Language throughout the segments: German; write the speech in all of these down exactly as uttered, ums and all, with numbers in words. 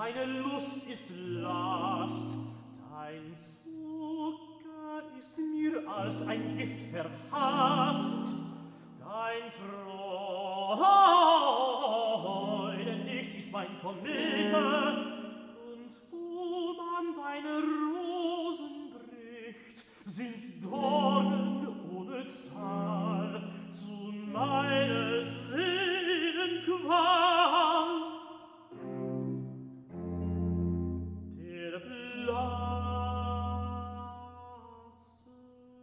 deine Lust ist Last, dein Zucker ist mir als ein Gift verhasst, dein Freuden nicht ist mein Kommete, und wo man deine Rosen bricht, sind Dornen ohne Zahl zu meiner Seelenqual. Der blasse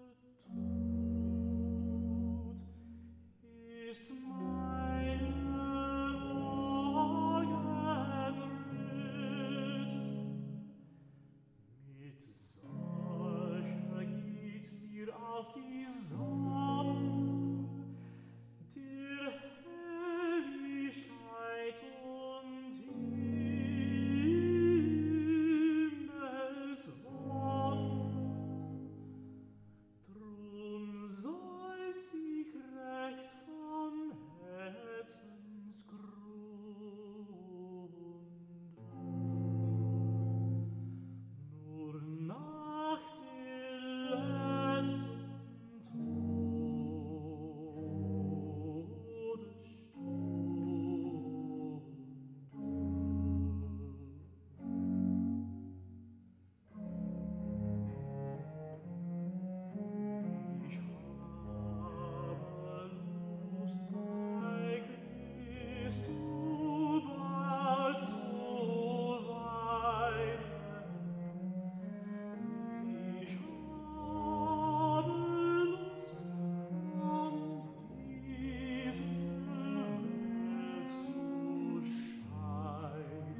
Tod ist meine Morgenröte. Mit solcher geht mir auf die Sonne der Helligkeit und Himmelswonne. Drum seufz ich recht vom Herzensgrunde. Nur nach der letzten Todesstunde. Ich habe Lust bei Christo bald zu weilen. Ich habe Lust, von dieser Welt zu scheiden.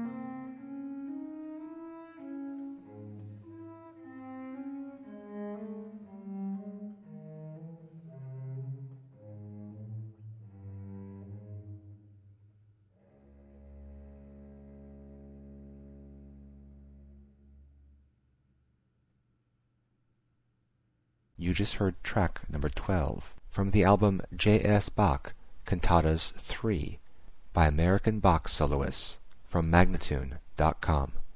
You just heard track number twelve from the album J S. Bach, Cantatas three, by American Bach Soloists, from Magnatune dot com.